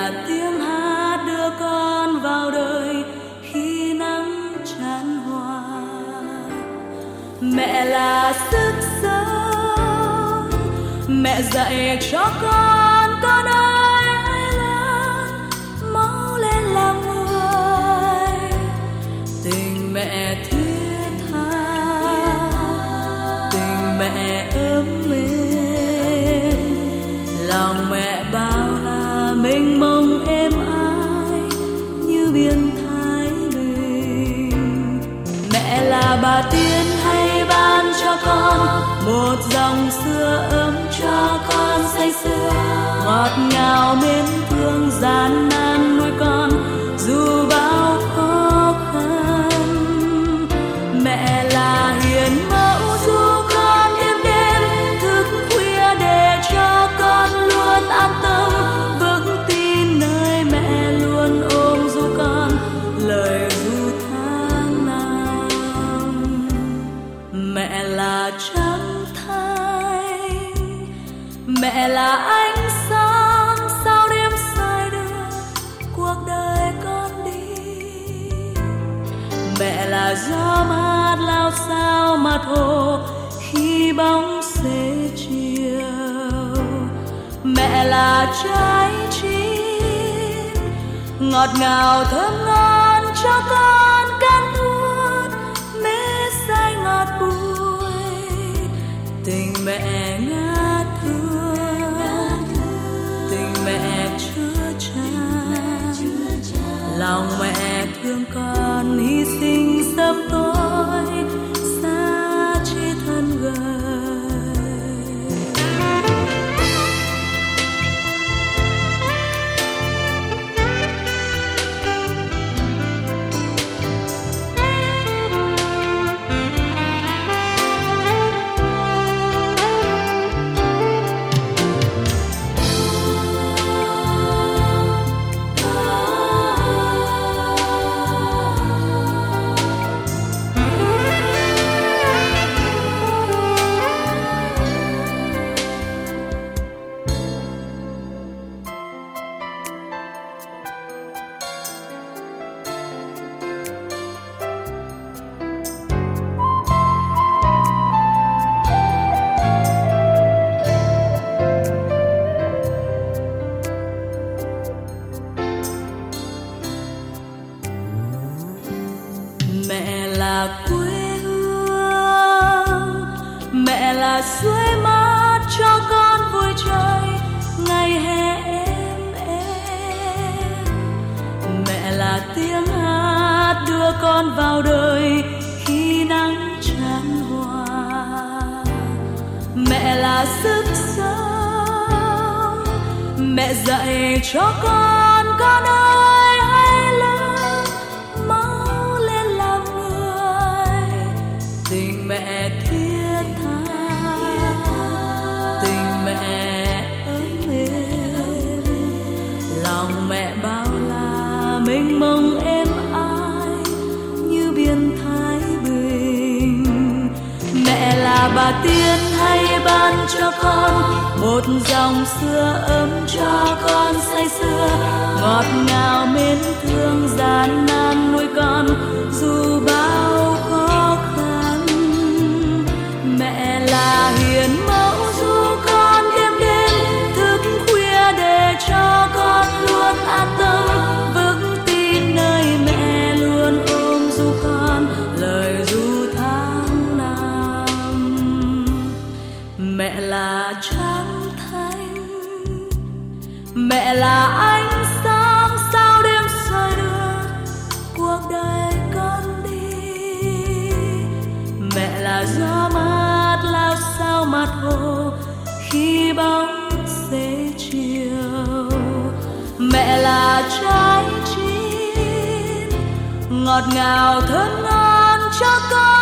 là tiếng hát đưa con vào đời khi nắng chan hoa. Mẹ là sức sống, mẹ dạy cho con ơi hãy lớn mau lên làm người. Tình mẹ thiết tha, tình mẹ ấm êm, lòng mẹ bao la mênh mông êm ái như biển Thái Bình. Mẹ là bà tiên hay ban cho con một dòng sữa ấm cho con say sưa, ngọt ngào mến thương gian nan nuôi con dù bao khó khăn. Mẹ là hiền mẫu du con đêm đêm thức khuya để cho con luôn an tâm, vững tin nơi mẹ luôn ôm du con lời ru tháng năm. Mẹ là trắng thanh, mẹ là ánh sáng sao đêm soi đưa cuộc đời con đi. Mẹ là gió mát lao sao mặt hồ khi bóng xế chiều. Mẹ là trái chín ngọt ngào thơm ngon cho con cắn nuốt mê say ngọt bùi. Tình mẹ ngát hương, tình mẹ chứa chan, lòng mẹ thương con hy sinh sớm tối xa chỉ thân gần. Mẹ là quê hương, mẹ là suối mát cho con vui chơi ngày hè êm êm. Mẹ là tiếng hát đưa con vào đời khi nắng chan hoa. Mẹ là sức sống, mẹ dạy cho con ơi hãy lớn mau lên làm người. Tình mẹ thiết tha, tình mẹ ấm êm, lòng mẹ bao la mênh mông êm ái như biển Thái Bình. Mẹ là bà tiên hay ban cho con một dòng sữa ấm cho con say sưa, ngọt ngào mến thương gian nan nuôi con dù bao khó khăn. Mẹ là hiền mẫu du con đêm đêm thức khuya để cho con luôn an tâm, vững tin nơi mẹ luôn ôm du con lời ru tháng năm. Mẹ là trắng thanh, mẹ là ánh sáng sao đêm soi đưa cuộc đời con đi. Mẹ là gió mát lao sao mặt hồ khi bóng xế chiều. Mẹ là trái chín ngọt ngào thơm ngon cho con